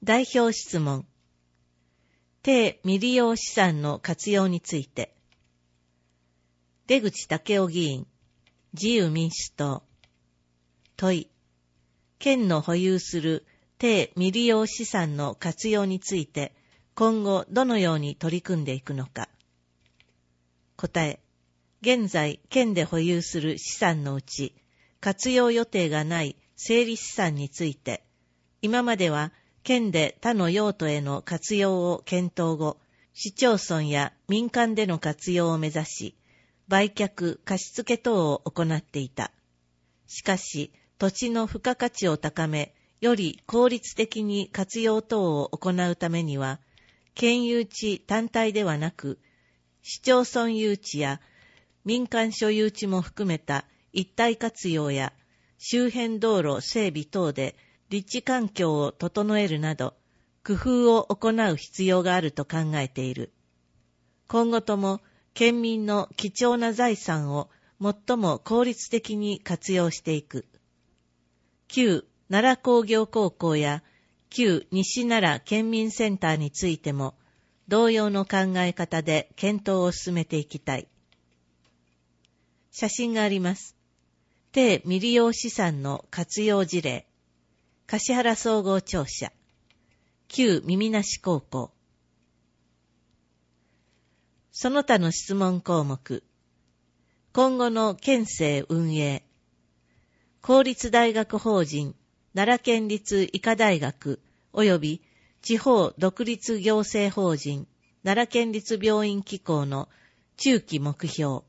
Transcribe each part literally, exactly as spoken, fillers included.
代表質問。低未利用資産の活用について。出口武雄議員、自由民主党。問い。県の保有する低未利用資産の活用について、今後どのように取り組んでいくのか。答え。現在、県で保有する資産のうち、活用予定がない整理資産について、今までは県で他の用途への活用を検討後、市町村や民間での活用を目指し、売却、貸付等を行っていた。しかし、土地の付加価値を高め、より効率的に活用等を行うためには、県有地単体ではなく、市町村有地や民間所有地も含めた一体活用や周辺道路整備等で立地環境を整えるなど、工夫を行う必要があると考えている。今後とも県民の貴重な財産を最も効率的に活用していく。旧奈良工業高校や旧西奈良県民センターについても、同様の考え方で検討を進めていきたい。写真があります。低未利用資産の活用事例。橿原総合庁舎。旧耳なし高校。その他の質問項目。今後の県政運営。公立大学法人奈良県立医科大学及び地方独立行政法人奈良県立病院機構の中期目標。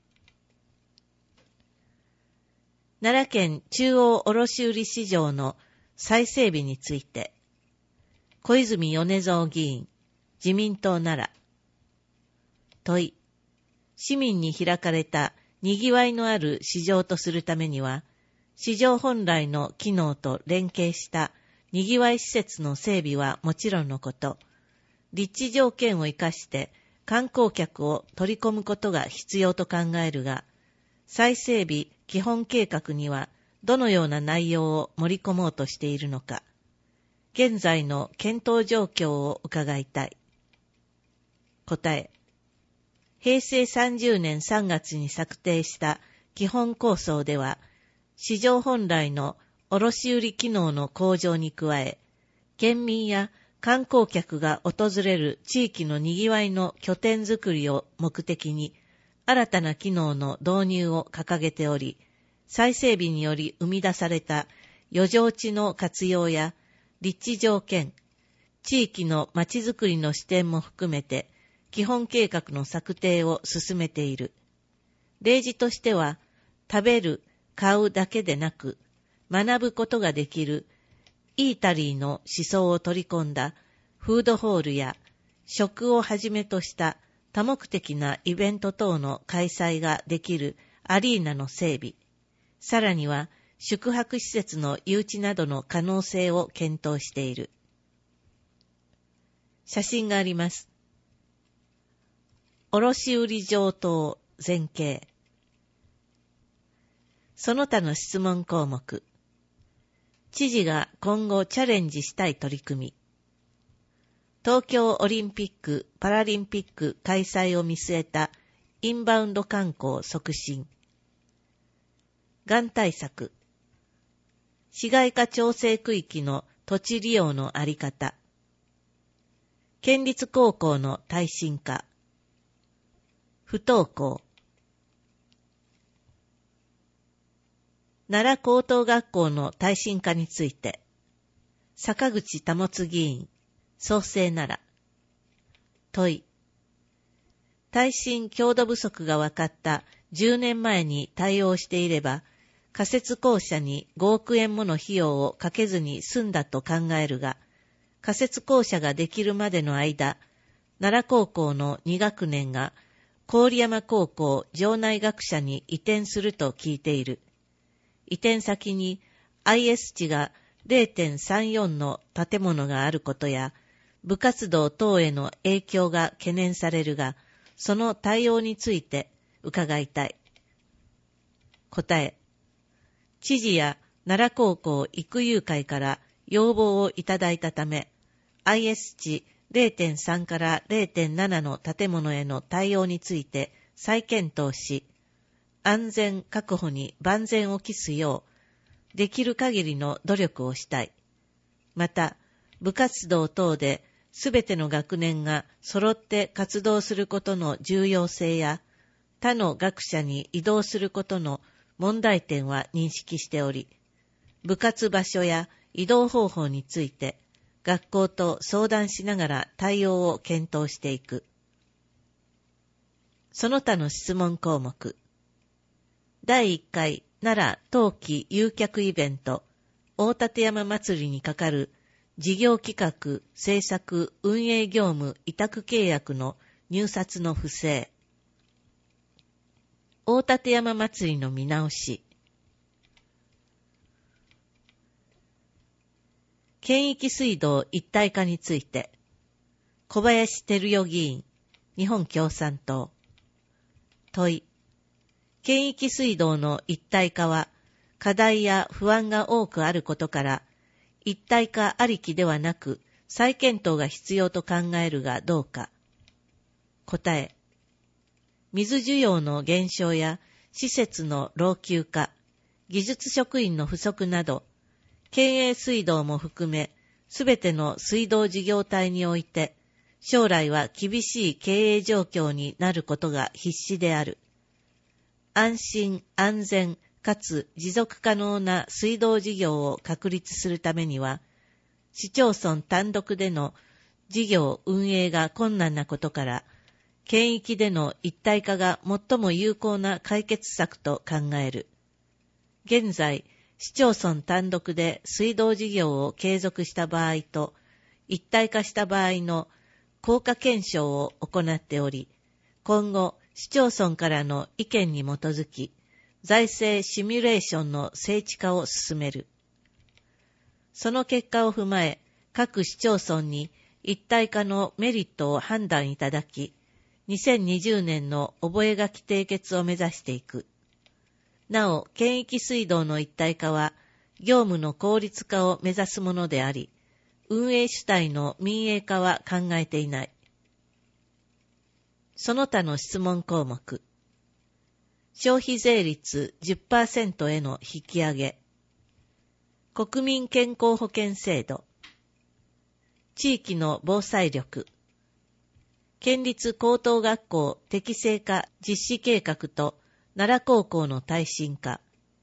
奈良県中央卸売市場の再整備について、小泉米蔵議員、自民党奈良。問い。市民に開かれた賑わいのある市場とするためには、市場本来の機能と連携した賑わい施設の整備はもちろんのこと、立地条件を生かして観光客を取り込むことが必要と考えるが、再整備基本計画にはどのような内容を盛り込もうとしているのか、現在の検討状況を伺いたい。答え。へいせいさんじゅうねんさんがつに策定した基本構想では、市場本来の卸売機能の向上に加え、県民や観光客が訪れる地域の賑わいの拠点づくりを目的に、新たな機能の導入を掲げており、再整備により生み出された余剰地の活用や立地条件、地域のまちづくりの視点も含めて、基本計画の策定を進めている。例示としては、食べる、買うだけでなく、学ぶことができるイータリーの思想を取り込んだフードホールや食をはじめとした多目的なイベント等の開催ができるアリーナの整備、さらには宿泊施設の誘致などの可能性を検討している。写真があります。卸売上等前景。その他の質問項目。知事が今後チャレンジしたい取り組み。東京オリンピック・パラリンピック開催を見据えたインバウンド観光促進。がん対策。市街化調整区域の土地利用のあり方。県立高校の耐震化。不登校。奈良高等学校の耐震化について、坂口保議員、創生奈良。問い。耐震強度不足が分かったじゅうねんまえに対応していれば、仮設校舎にごおくえんもの費用をかけずに済んだと考えるが、仮設校舎ができるまでの間、奈良高校のにがくねんが郡山高校場内学舎に移転すると聞いている。移転先に アイエス 値が れいてんさんよん の建物があることや、部活動等への影響が懸念されるが、その対応について伺いたい。答え。知事や奈良高校育友会から要望をいただいたため、 アイエス 値 ゼロてんさん から ゼロてんなな の建物への対応について再検討し、安全確保に万全を期すよう、できる限りの努力をしたい。また、部活動等で、すべての学年が揃って活動することの重要性や、他の学者に移動することの問題点は認識しており、部活場所や移動方法について、学校と相談しながら対応を検討していく。その他の質問項目。だいいっかい奈良冬季誘客イベント、大立山祭りにかかる事業企画、制作、運営業務委託契約の入札の不正。大立山祭りの見直し。県域水道一体化について、小林照代議員、日本共産党。問い。県域水道の一体化は、課題や不安が多くあることから、一体化ありきではなく、再検討が必要と考えるがどうか。答え。水需要の減少や施設の老朽化、技術職員の不足など、県営水道も含め、すべての水道事業体において、将来は厳しい経営状況になることが必至である。安心、安全、かつ持続可能な水道事業を確立するためには、市町村単独での事業運営が困難なことから、県域での一体化が最も有効な解決策と考える。現在、市町村単独で水道事業を継続した場合と、一体化した場合の効果検証を行っており、今後、市町村からの意見に基づき、財政シミュレーションの精緻化を進める。その結果を踏まえ、各市町村に一体化のメリットを判断いただき、にせんにじゅうねんの覚書締結を目指していく。なお、県域水道の一体化は、業務の効率化を目指すものであり、運営主体の民営化は考えていない。その他の質問項目。消費税率 じゅっパーセント への引き上げ。国民健康保険制度。地域の防災力。県立高等学校適正化実施計画と奈良高校の耐震化。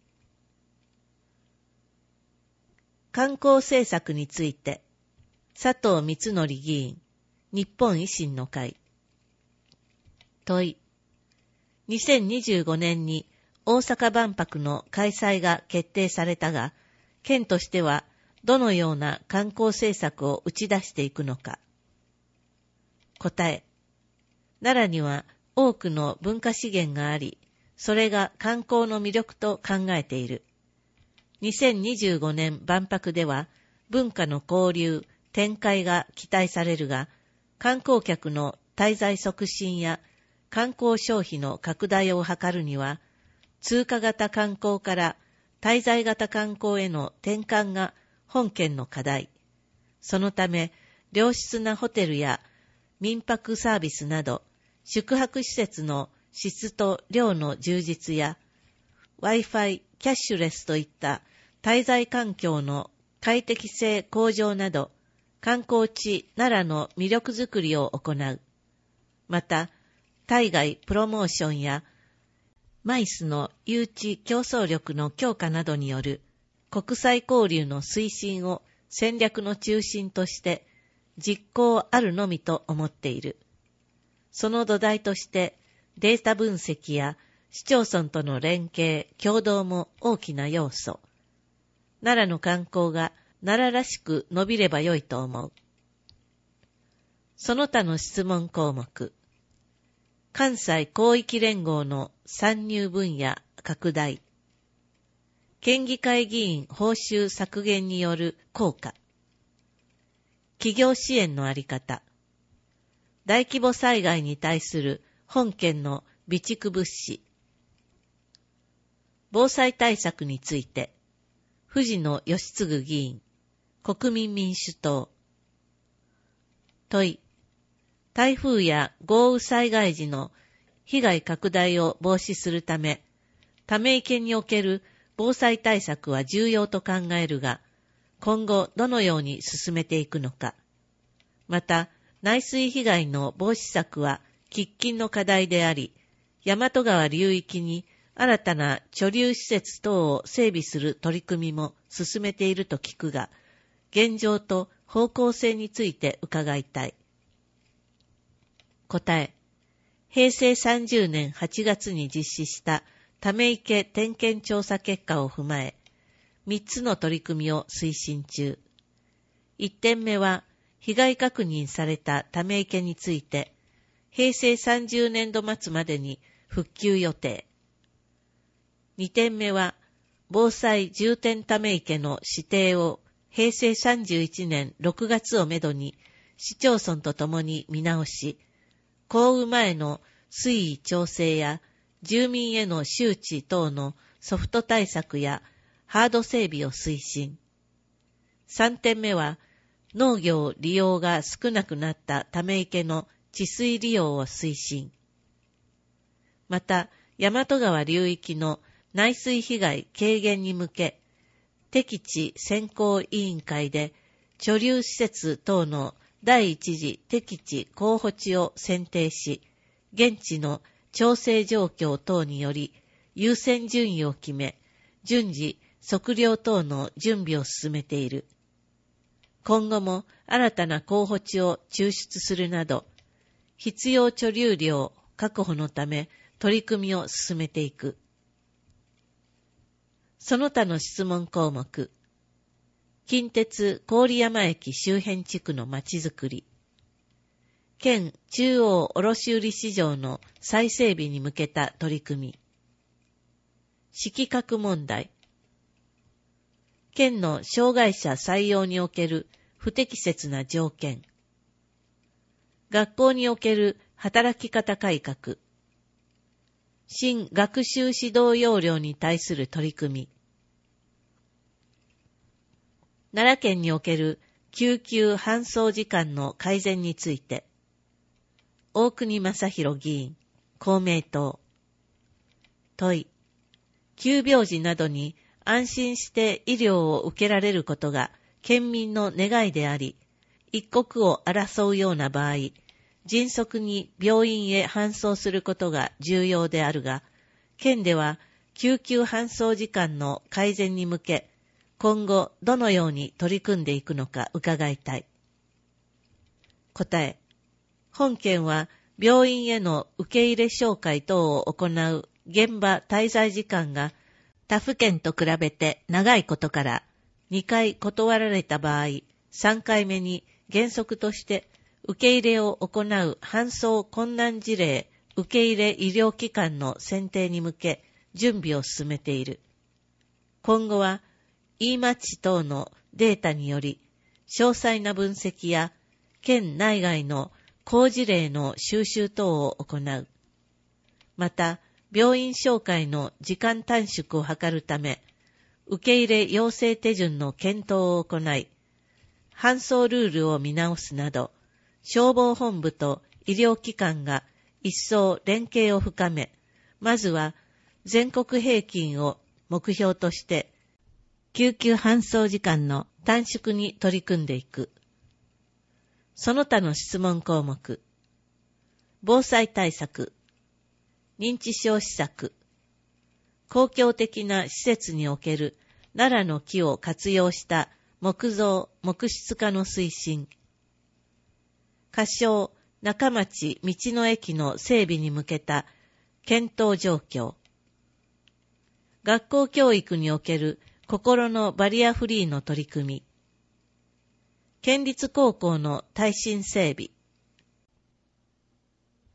観光政策について、佐藤光則議員、日本維新の会。問い。にせんにじゅうごねんに大阪万博の開催が決定されたが、県としてはどのような観光政策を打ち出していくのか。答え。奈良には多くの文化資源があり、それが観光の魅力と考えている。にせんにじゅうごねん万博では文化の交流、展開が期待されるが、観光客の滞在促進や観光消費の拡大を図るには、通過型観光から滞在型観光への転換が本県の課題。そのため、良質なホテルや民泊サービスなど、宿泊施設の質と量の充実や、Wi-Fi、キャッシュレスといった滞在環境の快適性向上など、観光地奈良の魅力づくりを行う。また、対外プロモーションや、マイスの誘致競争力の強化などによる国際交流の推進を戦略の中心として実行あるのみと思っている。その土台としてデータ分析や市町村との連携、協働も大きな要素。奈良の観光が奈良らしく伸びればよいと思う。その他の質問項目。関西広域連合の参入分野拡大。県議会議員報酬削減による効果。企業支援のあり方。大規模災害に対する本県の備蓄物資。防災対策について、藤野義嗣議員、国民民主党。 問い。台風や豪雨災害時の被害拡大を防止するため、ため池における防災対策は重要と考えるが、今後どのように進めていくのか。また、内水被害の防止策は喫緊の課題であり、大和川流域に新たな貯留施設等を整備する取り組みも進めていると聞くが、現状と方向性について伺いたい。答え。へいせいさんじゅうねんはちがつに実施したため池点検調査結果を踏まえ、みっつの取り組みを推進中。いってんめは、被害確認されたため池について、へいせいさんじゅうねんど末までに復旧予定。にてんめは、防災重点ため池の指定をへいせいさんじゅういちねんろくがつをめどに市町村とともに見直し、降雨前の水位調整や住民への周知等のソフト対策やハード整備を推進。さんてんめは、農業利用が少なくなったため池の治水利用を推進。また、大和川流域の内水被害軽減に向け、適地選考委員会で貯留施設等の第一次適地候補地を選定し、現地の調整状況等により優先順位を決め、順次測量等の準備を進めている。今後も新たな候補地を抽出するなど、必要貯留量確保のため取り組みを進めていく。その他の質問項目。近鉄郡山駅周辺地区のまちづくり。県中央卸売市場の再整備に向けた取り組み。色覚問題。県の障害者採用における不適切な条件。学校における働き方改革。新学習指導要領に対する取り組み。奈良県における救急搬送時間の改善について。大国正弘議員、公明党。問い。急病時などに安心して医療を受けられることが県民の願いであり、一刻を争うような場合、迅速に病院へ搬送することが重要であるが、県では救急搬送時間の改善に向け、今後どのように取り組んでいくのか伺いたい。答え。本県は病院への受け入れ紹介等を行う現場滞在時間が他府県と比べて長いことから、にかい断られた場合、さんかいめに原則として受け入れを行う搬送困難事例受け入れ医療機関の選定に向け準備を進めている。今後は イーマッチ 等のデータにより詳細な分析や県内外の好事例の収集等を行う。また、病院紹介の時間短縮を図るため、受け入れ要請手順の検討を行い、搬送ルールを見直すなど、消防本部と医療機関が一層連携を深め、まずは全国平均を目標として、救急搬送時間の短縮に取り組んでいく。その他の質問項目。防災対策。認知症施策。公共的な施設における奈良の木を活用した木造・木質化の推進。仮称中町道の駅の整備に向けた検討状況。学校教育における心のバリアフリーの取り組み。県立高校の耐震整備。